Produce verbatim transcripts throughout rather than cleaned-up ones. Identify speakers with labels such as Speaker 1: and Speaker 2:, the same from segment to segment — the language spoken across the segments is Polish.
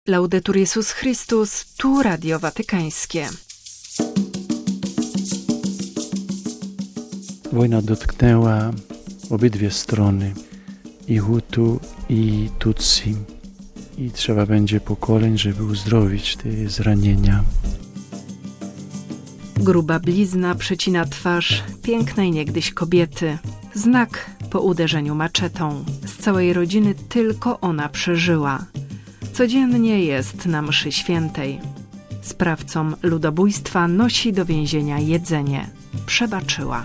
Speaker 1: Laudetur Jezus Chrystus, tu Radio Watykańskie.
Speaker 2: Wojna dotknęła obydwie strony, i Hutu, i Tutsi. I trzeba będzie pokoleń, żeby uzdrowić te zranienia.
Speaker 1: Gruba blizna przecina twarz pięknej niegdyś kobiety. Znak po uderzeniu maczetą. Z całej rodziny tylko ona przeżyła. Codziennie jest na mszy świętej. Sprawcom ludobójstwa nosi do więzienia jedzenie. Przebaczyła.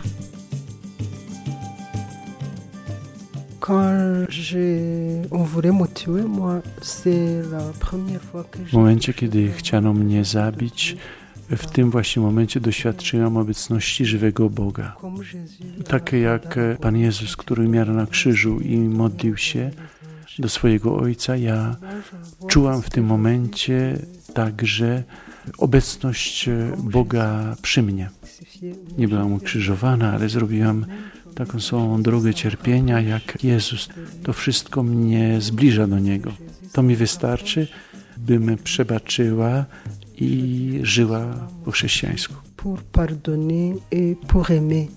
Speaker 2: W momencie, kiedy chciano mnie zabić, w tym właśnie momencie doświadczyłam obecności żywego Boga. Tak jak Pan Jezus, który umarł na krzyżu i modlił się do swojego Ojca, ja czułam w tym momencie także obecność Boga przy mnie. Nie byłam ukrzyżowana, ale zrobiłam taką samą drogę cierpienia jak Jezus. To wszystko mnie zbliża do Niego. To mi wystarczy, bym przebaczyła i żyła po chrześcijańsku.
Speaker 3: Pour pardonner et pour aimer.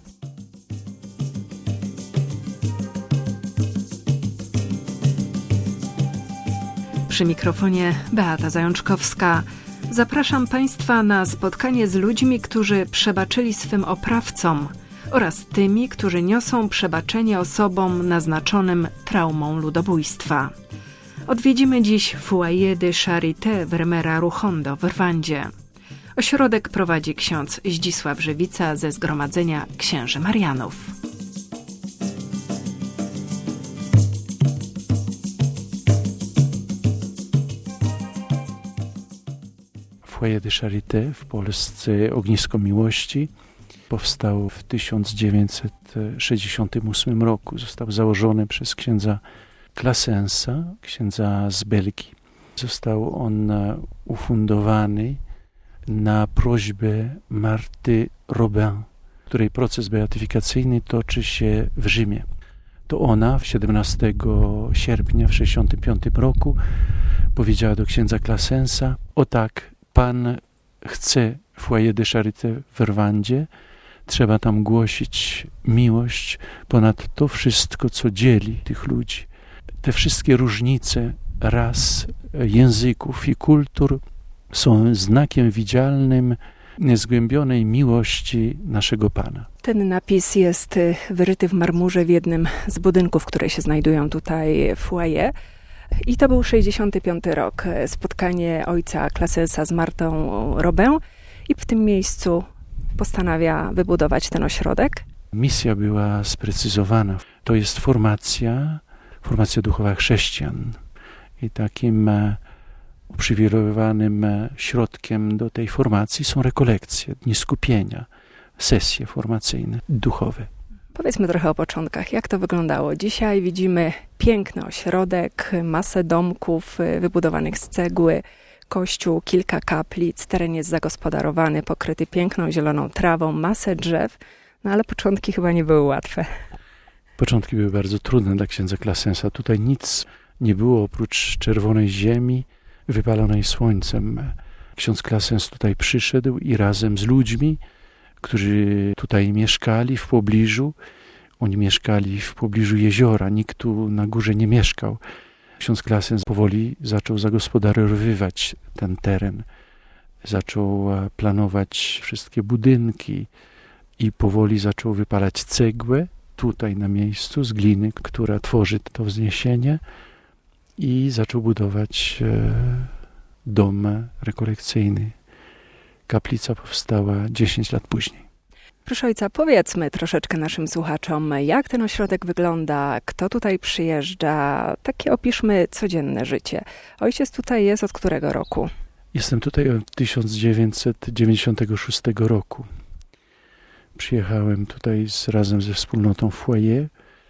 Speaker 1: Przy mikrofonie Beata Zajączkowska. Zapraszam Państwa na spotkanie z ludźmi, którzy przebaczyli swym oprawcom oraz tymi, którzy niosą przebaczenie osobom naznaczonym traumą ludobójstwa. Odwiedzimy dziś Foyer de Charité w Remera-Ruhondo w Rwandzie. Ośrodek prowadzi ksiądz Zdzisław Żywica ze Zgromadzenia Księży Marianów.
Speaker 2: Foyer de Charité, w Polsce Ognisko Miłości, powstał w tysiąc dziewięćset sześćdziesiątym ósmym roku. Został założony przez księdza Classensa, księdza z Belgii. Został on ufundowany na prośbę Marty Robin, której proces beatyfikacyjny toczy się w Rzymie. To ona w siedemnastego sierpnia w sześćdziesiątym piątym roku powiedziała do księdza Classensa: o tak, Pan chce Foyer de Charité w Rwandzie, trzeba tam głosić miłość ponad to wszystko, co dzieli tych ludzi. Te wszystkie różnice ras, języków i kultur są znakiem widzialnym niezgłębionej miłości naszego Pana.
Speaker 1: Ten napis jest wyryty w marmurze w jednym z budynków, które się znajdują tutaj w foyer. I to był sześćdziesiąty piąty rok. Spotkanie ojca Classensa z Martą Robin i w tym miejscu postanawia wybudować ten ośrodek.
Speaker 2: Misja była sprecyzowana. To jest formacja, formacja duchowa chrześcijan. I takim uprzywilejowanym środkiem do tej formacji są rekolekcje, dni skupienia, sesje formacyjne, duchowe.
Speaker 1: Powiedzmy trochę o początkach. Jak to wyglądało? Dzisiaj widzimy piękny ośrodek, masę domków wybudowanych z cegły, kościół, kilka kaplic, teren jest zagospodarowany, pokryty piękną zieloną trawą, masę drzew, no ale początki chyba nie były łatwe.
Speaker 2: Początki były bardzo trudne dla księdza Classensa. Tutaj nic nie było oprócz czerwonej ziemi wypalonej słońcem. Ksiądz Classens tutaj przyszedł i razem z ludźmi, którzy tutaj mieszkali w pobliżu, oni mieszkali w pobliżu jeziora, nikt tu na górze nie mieszkał. Ksiądz Classens powoli zaczął zagospodarowywać ten teren, zaczął planować wszystkie budynki i powoli zaczął wypalać cegłę tutaj na miejscu z gliny, która tworzy to wzniesienie, i zaczął budować dom rekolekcyjny. Kaplica powstała dziesięć lat później.
Speaker 1: Proszę ojca, powiedzmy troszeczkę naszym słuchaczom, jak ten ośrodek wygląda, kto tutaj przyjeżdża, takie opiszmy codzienne życie. Ojciec tutaj jest od którego roku?
Speaker 2: Jestem tutaj od tysiąc dziewięćset dziewięćdziesiątego szóstego roku. Przyjechałem tutaj z, razem ze wspólnotą Foyer,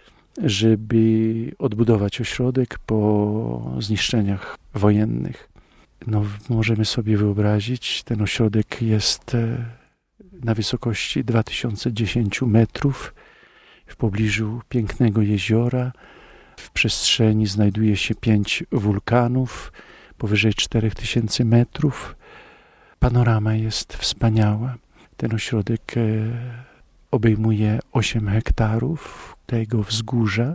Speaker 2: żeby odbudować ośrodek po zniszczeniach wojennych. No, możemy sobie wyobrazić, ten ośrodek jest na wysokości dwa tysiące dziesięć metrów, w pobliżu pięknego jeziora. W przestrzeni znajduje się pięć wulkanów, powyżej czterech tysięcy metrów. Panorama jest wspaniała. Ten ośrodek obejmuje osiem hektarów tego wzgórza.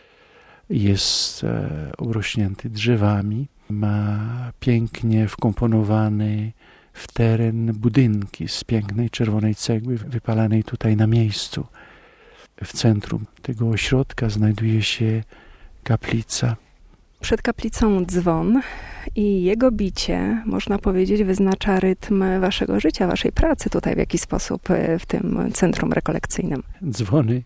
Speaker 2: Jest obrośnięty drzewami. Ma pięknie wkomponowane w teren budynki z pięknej czerwonej cegły wypalanej tutaj na miejscu. W centrum tego ośrodka znajduje się kaplica.
Speaker 1: Przed kaplicą dzwon i jego bicie, można powiedzieć, wyznacza rytm waszego życia, waszej pracy tutaj w jakiś sposób w tym centrum rekolekcyjnym.
Speaker 2: Dzwony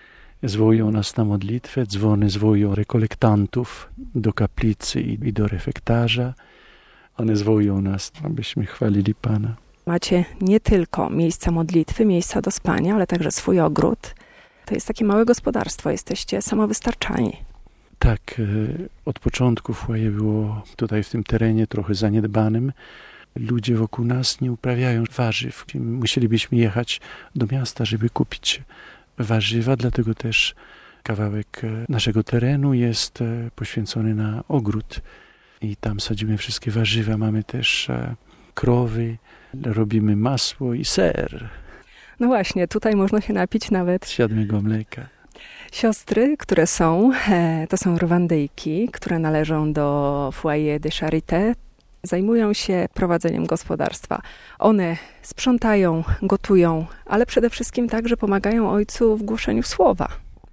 Speaker 2: zwołują nas na modlitwę, dzwony zwołują rekolektantów do kaplicy i do refektarza. One zwołują nas, abyśmy chwalili Pana.
Speaker 1: Macie nie tylko miejsca modlitwy, miejsca do spania, ale także swój ogród. To jest takie małe gospodarstwo, jesteście samowystarczalni.
Speaker 2: Tak, od początku foyer było tutaj w tym terenie trochę zaniedbanym. Ludzie wokół nas nie uprawiają warzyw. Musielibyśmy jechać do miasta, żeby kupić warzywa, dlatego też kawałek naszego terenu jest poświęcony na ogród i tam sadzimy wszystkie warzywa. Mamy też krowy, robimy masło i ser.
Speaker 1: No właśnie, tutaj można się napić nawet
Speaker 2: z siadłego mleka.
Speaker 1: Siostry, które są, to są Rwandyjki, które należą do Foyer de Charité. Zajmują się prowadzeniem gospodarstwa. One sprzątają, gotują, ale przede wszystkim także pomagają ojcu w głoszeniu słowa.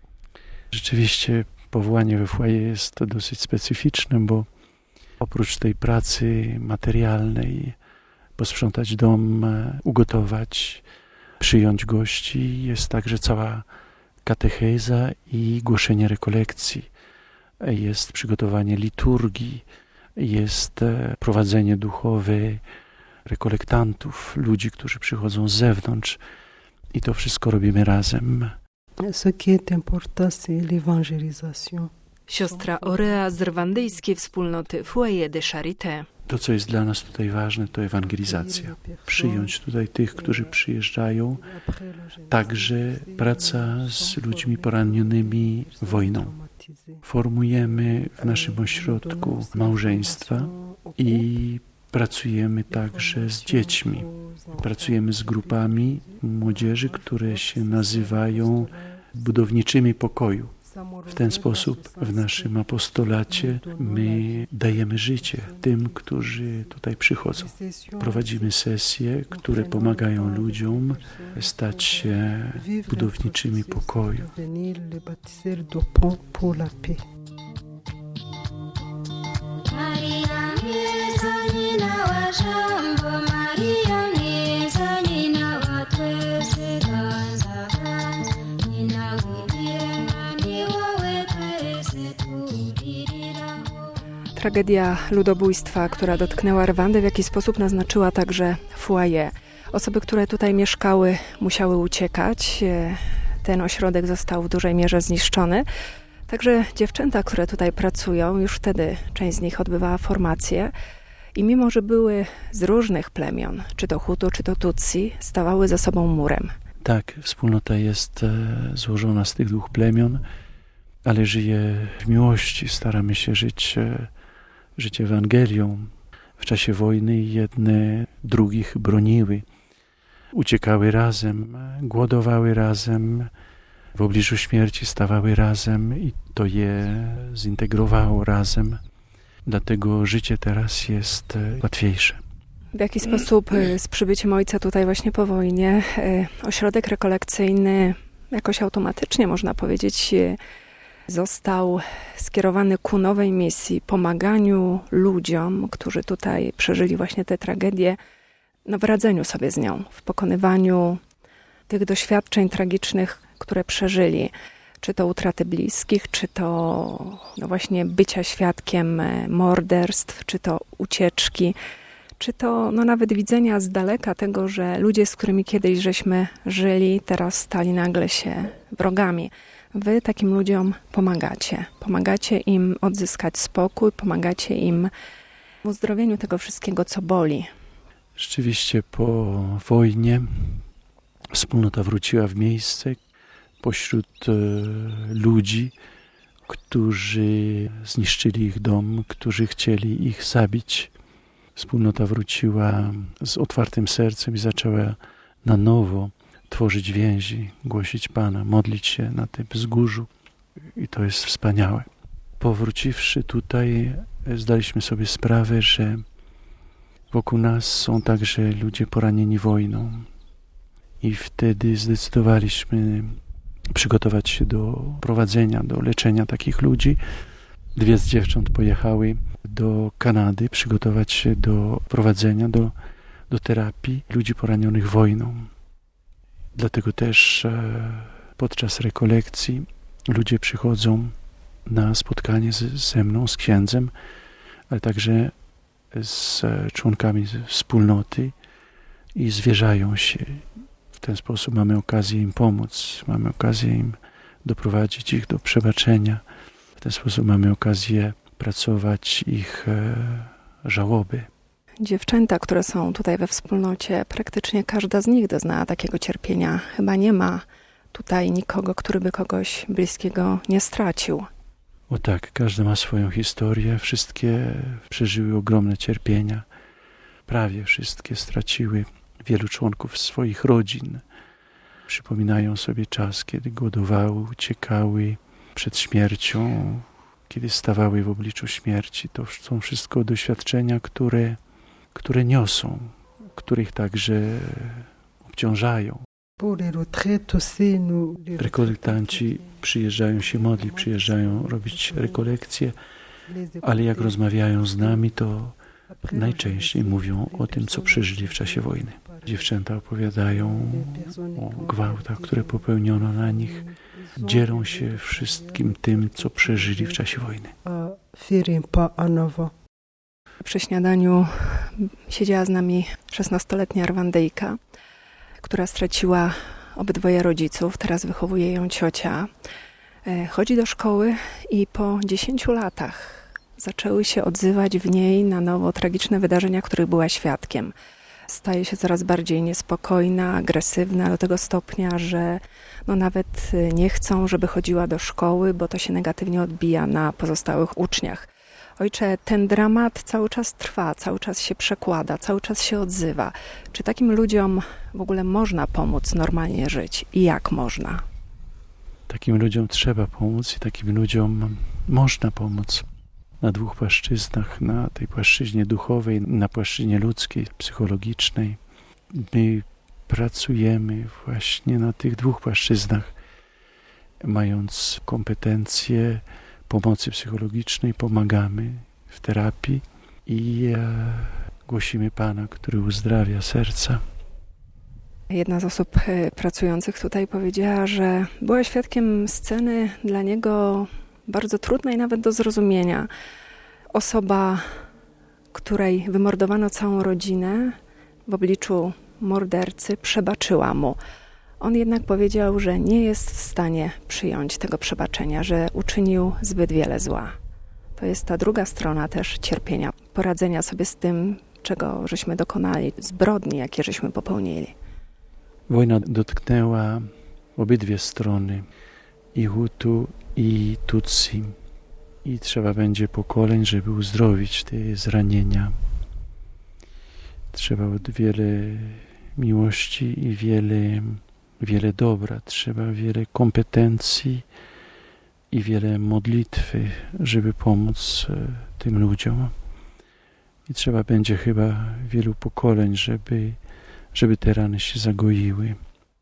Speaker 2: Rzeczywiście powołanie we foyer jest dosyć specyficzne, bo oprócz tej pracy materialnej, posprzątać dom, ugotować, przyjąć gości, jest także cała katecheza i głoszenie rekolekcji. Jest przygotowanie liturgii, jest prowadzenie duchowe rekolektantów, ludzi, którzy przychodzą z zewnątrz i to wszystko robimy razem.
Speaker 3: Ce qui est important, c'est l'évangélisation.
Speaker 1: Siostra Orea z rwandyjskiej wspólnoty Foyer de Charité.
Speaker 2: To, co jest dla nas tutaj ważne, to ewangelizacja. Przyjąć tutaj tych, którzy przyjeżdżają. Także praca z ludźmi poranionymi wojną. Formujemy w naszym ośrodku małżeństwa i pracujemy także z dziećmi. Pracujemy z grupami młodzieży, które się nazywają budowniczymi pokoju. W ten sposób w naszym apostolacie my dajemy życie tym, którzy tutaj przychodzą. Prowadzimy sesje, które pomagają ludziom stać się budowniczymi pokoju.
Speaker 1: Tragedia ludobójstwa, która dotknęła Rwandę, w jakiś sposób naznaczyła także foyer. Osoby, które tutaj mieszkały, musiały uciekać. Ten ośrodek został w dużej mierze zniszczony. Także dziewczęta, które tutaj pracują, już wtedy część z nich odbywała formację i mimo, że były z różnych plemion, czy to Hutu, czy to Tutsi, stawały ze sobą murem.
Speaker 2: Tak, wspólnota jest e, złożona z tych dwóch plemion, ale żyje w miłości. Staramy się żyć e, żyć Ewangelią. W czasie wojny jedne drugich broniły. Uciekały razem, głodowały razem, w obliczu śmierci stawały razem i to je zintegrowało razem. Dlatego życie teraz jest łatwiejsze.
Speaker 1: W jaki sposób z przybyciem ojca tutaj właśnie po wojnie ośrodek rekolekcyjny jakoś automatycznie, można powiedzieć, został skierowany ku nowej misji, pomaganiu ludziom, którzy tutaj przeżyli właśnie tę tragedię, no w radzeniu sobie z nią, w pokonywaniu tych doświadczeń tragicznych, które przeżyli. Czy to utraty bliskich, czy to no właśnie bycia świadkiem morderstw, czy to ucieczki, czy to no nawet widzenia z daleka tego, że ludzie, z którymi kiedyś żeśmy żyli, teraz stali nagle się wrogami. Wy takim ludziom pomagacie. Pomagacie im odzyskać spokój, pomagacie im w uzdrowieniu tego wszystkiego, co boli.
Speaker 2: Rzeczywiście po wojnie wspólnota wróciła w miejsce pośród e, ludzi, którzy zniszczyli ich dom, którzy chcieli ich zabić. Wspólnota wróciła z otwartym sercem i zaczęła na nowo tworzyć więzi, głosić Pana, modlić się na tym wzgórzu. I to jest wspaniałe. Powróciwszy tutaj, zdaliśmy sobie sprawę, że wokół nas są także ludzie poranieni wojną. I wtedy zdecydowaliśmy przygotować się do prowadzenia, do leczenia takich ludzi. Dwie z dziewcząt pojechały do Kanady przygotować się do prowadzenia, do, do terapii ludzi poranionych wojną. Dlatego też e, podczas rekolekcji ludzie przychodzą na spotkanie z, ze mną, z księdzem, ale także z członkami wspólnoty i zwierzają się. W ten sposób mamy okazję im pomóc, mamy okazję im doprowadzić ich do przebaczenia. W ten sposób mamy okazję pracować ich e, żałoby.
Speaker 1: Dziewczęta, które są tutaj we wspólnocie, praktycznie każda z nich doznała takiego cierpienia. Chyba nie ma tutaj nikogo, który by kogoś bliskiego nie stracił.
Speaker 2: O tak, każda ma swoją historię. Wszystkie przeżyły ogromne cierpienia. Prawie wszystkie straciły wielu członków swoich rodzin. Przypominają sobie czas, kiedy głodowały, uciekały przed śmiercią, kiedy stawały w obliczu śmierci. To są wszystko doświadczenia, które, które niosą, których także obciążają. Rekolektanci przyjeżdżają się modlić, przyjeżdżają robić rekolekcje, ale jak rozmawiają z nami, to najczęściej mówią o tym, co przeżyli w czasie wojny. Dziewczęta opowiadają o gwałtach, które popełniono na nich. Dzielą się wszystkim tym, co przeżyli w czasie wojny.
Speaker 1: Przy śniadaniu siedziała z nami szesnastoletnia Rwandyjka, która straciła obydwoje rodziców. Teraz wychowuje ją ciocia. Chodzi do szkoły i po dziesięciu latach zaczęły się odzywać w niej na nowo tragiczne wydarzenia, których była świadkiem. Staje się coraz bardziej niespokojna, agresywna do tego stopnia, że no nawet nie chcą, żeby chodziła do szkoły, bo to się negatywnie odbija na pozostałych uczniach. Ojcze, ten dramat cały czas trwa, cały czas się przekłada, cały czas się odzywa. Czy takim ludziom w ogóle można pomóc normalnie żyć i jak można?
Speaker 2: Takim ludziom trzeba pomóc i takim ludziom można pomóc na dwóch płaszczyznach, na tej płaszczyźnie duchowej, na płaszczyźnie ludzkiej, psychologicznej. My pracujemy właśnie na tych dwóch płaszczyznach, mając kompetencje pomocy psychologicznej, pomagamy w terapii i e, głosimy Pana, który uzdrawia serca.
Speaker 1: Jedna z osób pracujących tutaj powiedziała, że była świadkiem sceny dla niego bardzo trudnej nawet do zrozumienia. Osoba, której wymordowano całą rodzinę, w obliczu mordercy przebaczyła mu. On jednak powiedział, że nie jest w stanie przyjąć tego przebaczenia, że uczynił zbyt wiele zła. To jest ta druga strona też cierpienia, poradzenia sobie z tym, czego żeśmy dokonali, zbrodni, jakie żeśmy popełnili.
Speaker 2: Wojna dotknęła obydwie strony, i Hutu, i Tutsi. I trzeba będzie pokoleń, żeby uzdrowić te zranienia. Trzeba od wiele miłości i wiele, wiele dobra. Trzeba wiele kompetencji i wiele modlitwy, żeby pomóc tym ludziom. I trzeba będzie chyba wielu pokoleń, żeby, żeby te rany się zagoiły.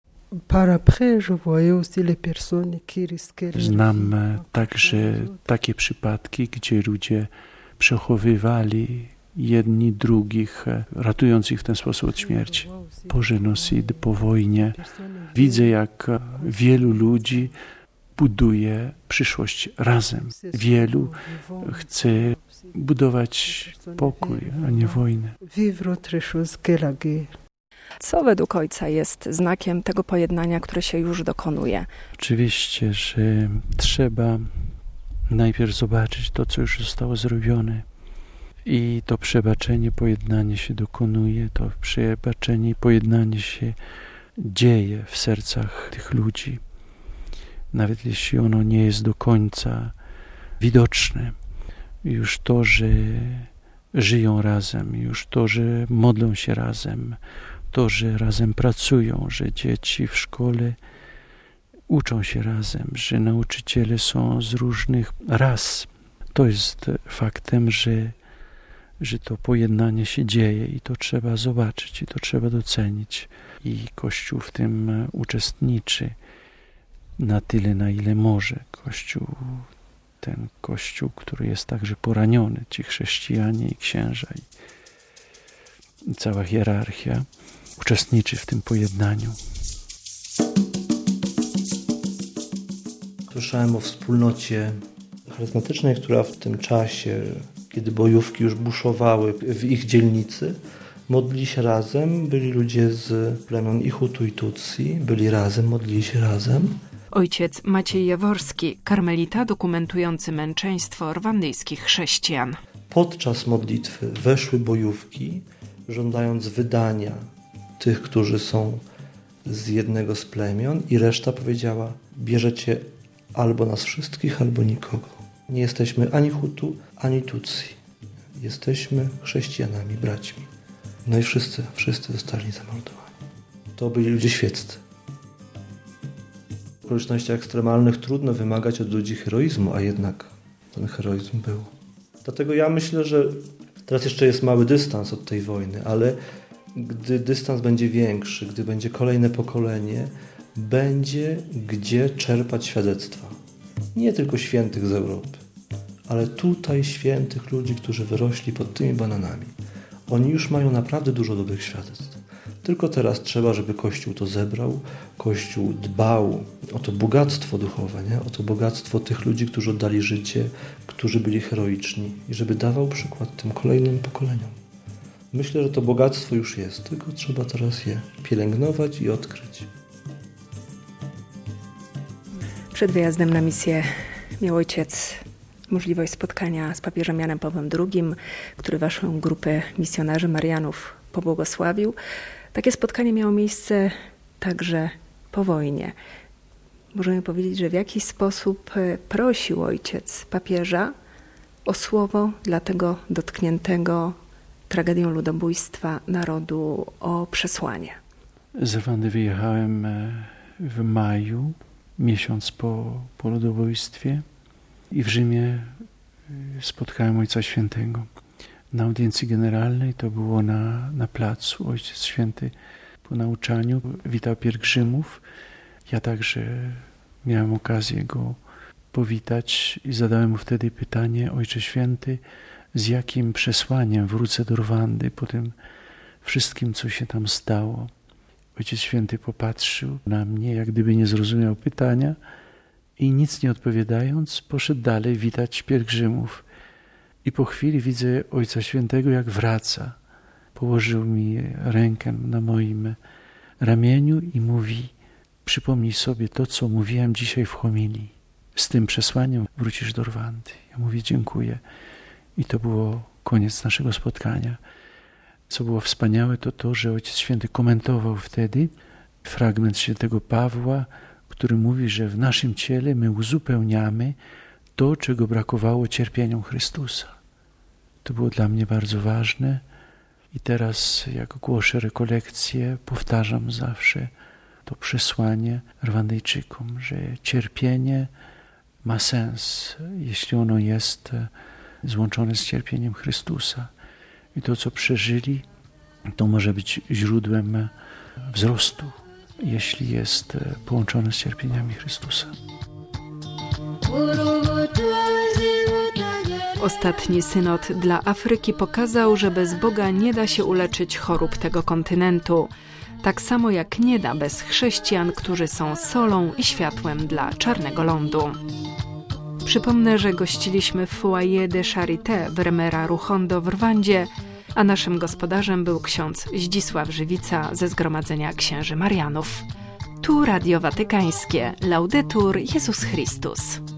Speaker 2: Znam także takie przypadki, gdzie ludzie przechowywali jedni drugich, ratując ich w ten sposób od śmierci. Po genocidzie, po wojnie widzę, jak wielu ludzi buduje przyszłość razem. Wielu chce budować pokój, a nie wojnę.
Speaker 1: Co według Ojca jest znakiem tego pojednania, które się już dokonuje?
Speaker 2: Oczywiście, że trzeba najpierw zobaczyć to, co już zostało zrobione. I to przebaczenie, pojednanie się dokonuje, to przebaczenie i pojednanie się dzieje w sercach tych ludzi. Nawet jeśli ono nie jest do końca widoczne. Już to, że żyją razem, już to, że modlą się razem, to, że razem pracują, że dzieci w szkole uczą się razem, że nauczyciele są z różnych ras. To jest faktem, że, że to pojednanie się dzieje i to trzeba zobaczyć, i to trzeba docenić. I Kościół w tym uczestniczy na tyle, na ile może. Kościół, ten Kościół, który jest także poraniony, ci chrześcijanie i księża i, i cała hierarchia uczestniczy w tym pojednaniu.
Speaker 4: Słyszałem o wspólnocie charyzmatycznej, która w tym czasie, kiedy bojówki już buszowały w ich dzielnicy, modlili się razem, byli ludzie z plemion i Hutu i Tutsi, byli razem, modlili się razem.
Speaker 1: Ojciec Maciej Jaworski, karmelita dokumentujący męczeństwo rwandyjskich chrześcijan.
Speaker 4: Podczas modlitwy weszły bojówki, żądając wydania tych, którzy są z jednego z plemion, i reszta powiedziała: bierzecie albo nas wszystkich, albo nikogo. Nie jesteśmy ani Hutu, ani Tutsi. Jesteśmy chrześcijanami, braćmi. No i wszyscy, wszyscy zostali zamordowani. To byli ludzie świeccy. W okolicznościach ekstremalnych trudno wymagać od ludzi heroizmu, a jednak ten heroizm był. Dlatego ja myślę, że teraz jeszcze jest mały dystans od tej wojny, ale gdy dystans będzie większy, gdy będzie kolejne pokolenie, będzie gdzie czerpać świadectwa. Nie tylko świętych z Europy, ale tutaj świętych ludzi, którzy wyrośli pod tymi bananami. Oni już mają naprawdę dużo dobrych świadectw. Tylko teraz trzeba, żeby Kościół to zebrał, Kościół dbał o to bogactwo duchowe, nie? O to bogactwo tych ludzi, którzy oddali życie, którzy byli heroiczni, i żeby dawał przykład tym kolejnym pokoleniom. Myślę, że to bogactwo już jest, tylko trzeba teraz je pielęgnować i odkryć.
Speaker 1: Przed wyjazdem na misję miał ojciec możliwość spotkania z papieżem Janem Pawłem drugim, który waszą grupę misjonarzy Marianów pobłogosławił. Takie spotkanie miało miejsce także po wojnie. Możemy powiedzieć, że w jakiś sposób prosił ojciec papieża o słowo dla tego dotkniętego tragedią ludobójstwa narodu, o przesłanie.
Speaker 2: Z Rwandy wyjechałem w maju, miesiąc po, po ludobójstwie, i w Rzymie spotkałem Ojca Świętego. Na audiencji generalnej, to było na, na placu. Ojciec Święty po nauczaniu witał pielgrzymów. Ja także miałem okazję go powitać i zadałem mu wtedy pytanie: Ojcze Święty, z jakim przesłaniem wrócę do Rwandy po tym wszystkim, co się tam stało? Ojciec Święty popatrzył na mnie, jak gdyby nie zrozumiał pytania, i nic nie odpowiadając, poszedł dalej witać pielgrzymów. I po chwili widzę Ojca Świętego, jak wraca. Położył mi rękę na moim ramieniu i mówi: przypomnij sobie to, co mówiłem dzisiaj w homilii. Z tym przesłaniem wrócisz do Rwandy. Ja mówię: dziękuję. I to było koniec naszego spotkania. Co było wspaniałe, to to, że Ojciec Święty komentował wtedy fragment świętego Pawła, który mówi, że w naszym ciele my uzupełniamy to, czego brakowało cierpieniom Chrystusa. To było dla mnie bardzo ważne i teraz, jak głoszę rekolekcje, powtarzam zawsze to przesłanie Rwandyjczykom, że cierpienie ma sens, jeśli ono jest złączone z cierpieniem Chrystusa. I to, co przeżyli, to może być źródłem wzrostu, jeśli jest połączone z cierpieniami Chrystusa.
Speaker 1: Ostatni synod dla Afryki pokazał, że bez Boga nie da się uleczyć chorób tego kontynentu. Tak samo jak nie da bez chrześcijan, którzy są solą i światłem dla czarnego lądu. Przypomnę, że gościliśmy w Foyer de Charité w Remera Ruhondo w Rwandzie, a naszym gospodarzem był ksiądz Zdzisław Żywica ze Zgromadzenia Księży Marianów. Tu Radio Watykańskie. Laudetur Jezus Chrystus.